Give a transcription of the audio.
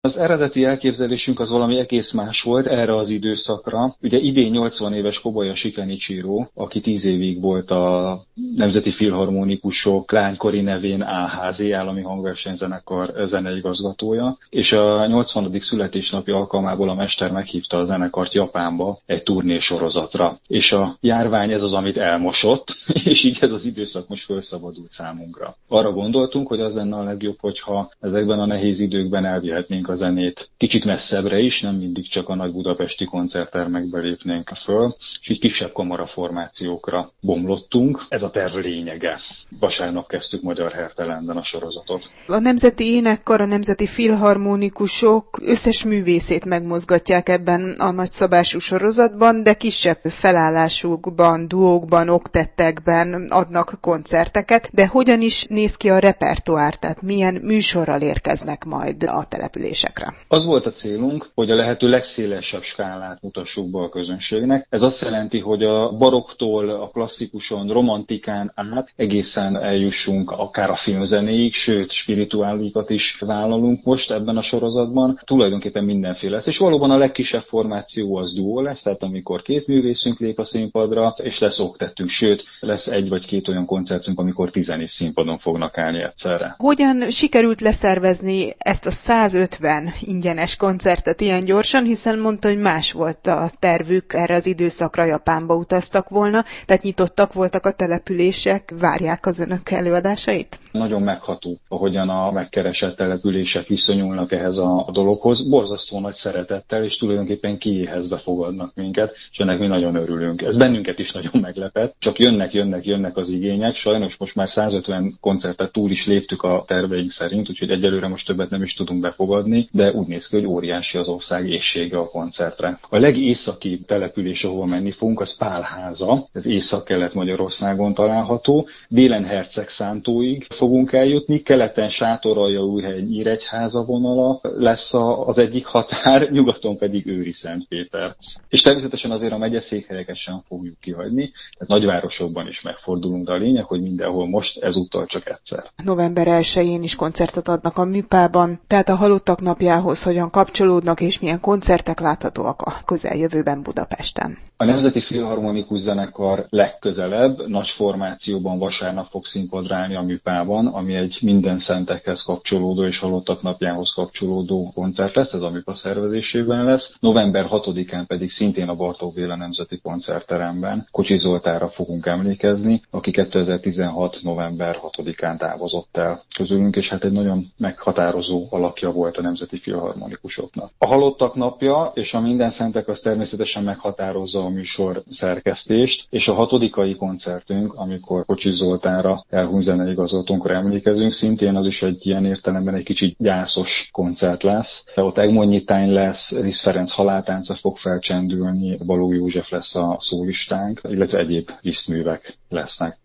Az eredeti elképzelésünk az valami egész más volt erre az időszakra. Ugye idén 80 éves Kobayashi Kenichiro, aki 10 évig volt a Nemzeti Filharmonikusok lánykori nevén AHZ, Állami Hangversenyzenekar zeneigazgatója, és a 80. születésnapi alkalmából a mester meghívta a zenekart Japánba egy turnésorozatra. És a járvány ez az, amit elmosott, és így ez az időszak most felszabadult számunkra. Arra gondoltunk, hogy az lenne a legjobb, hogyha ezekben a nehéz időkben elvihetnénk a zenét kicsit messzebbre is, nem mindig csak a nagy budapesti koncerttermekbe lépnénk föl, és így kisebb kamaraformációkra bomlottunk. Ez a terv lényege. Vasárnap kezdtük Magyar Hertelenben a sorozatot. A Nemzeti Énekkar, a Nemzeti Filharmonikusok összes művészét megmozgatják ebben a nagyszabású sorozatban, de kisebb felállásukban, duókban, oktettekben adnak koncerteket, de hogyan is néz ki a repertoár, tehát milyen műsorral érkeznek majd a településekre? Az volt a célunk, hogy a lehető legszélesebb skálát mutassuk be a közönségnek. Ez azt jelenti, hogy a barokktól a klasszikuson, romantikán át egészen eljussunk akár a filmzenéig, sőt, spirituálikat is vállalunk most ebben a sorozatban. Tulajdonképpen mindenféle lesz. És valóban a legkisebb formáció az duó lesz, tehát amikor két művészünk lép a színpadra, és lesz oktettünk, sőt, lesz egy vagy két olyan koncertünk, amikor 10 is színpadon fognak állni egyszerre. Hogyan sikerült leszervezni ezt a 150 ingyenes koncertet ilyen gyorsan, hiszen mondta, hogy más volt a tervük, erre az időszakra Japánba utaztak volna, tehát nyitottak voltak a települések, várják az önök előadásait? Nagyon megható, ahogyan a megkeresett települések viszonyulnak ehhez a dologhoz. Borzasztó nagy szeretettel, és tulajdonképpen kiéhezve fogadnak minket, és ennek mi nagyon örülünk. Ez bennünket is nagyon meglepett, csak jönnek az igények. Sajnos most már 150 koncertet túl is léptük a terveink szerint, úgyhogy egyelőre most többet nem is tudunk befogadni, de úgy néz ki, hogy óriási az ország éhsége a koncertre. A legészakibb település, ahol menni fogunk, az Pálháza, ez Észak-Kelet-Magyarországon található, délen Hercegszántóig fogunk eljutni, keleten Sátoraljaújhely, Nyíregyháza vonala lesz az egyik határ, nyugaton pedig Őri-Szentpéter. És természetesen azért a megyeszékhelyeket sem fogjuk kihagyni, tehát nagyvárosokban is megfordulunk, de a lényeg, hogy mindenhol most ezúttal csak egyszer. November 1-én is koncertet adnak a Műpában, tehát a Halottak napjához hogyan kapcsolódnak és milyen koncertek láthatóak a közeljövőben Budapesten. A Nemzeti Filharmonikus Zenekar legközelebb nagy formációban vasárnap fog színpadra állni a Műpában, ami egy minden szentekhez kapcsolódó és Halottak napjához kapcsolódó koncert lesz, ez a Műpa szervezésében lesz. November 6-án pedig szintén a Bartók Béla Nemzeti Koncertteremben Kocsis Zoltánra fogunk emlékezni, aki 2016. november 6-án távozott el közülünk, és hát egy nagyon meghatározó alakja volt a Nemzeti Filharmonikusoknak. A Halottak napja és a Minden szentek az természetesen meghatározza a műsor szerkesztést, és a 6. koncertünk, amikor Kocsis Zoltánra, elhunyt zeneigazgatónkra emlékezünk, szintén az is egy ilyen értelemben egy kicsit gyászos koncert lesz. Ott Egmond Nyitány lesz, Risz Ferenc haláltánca fog felcsendülni, Balogh József lesz a szólistánk, illetve egyéb lisztművek lesznek.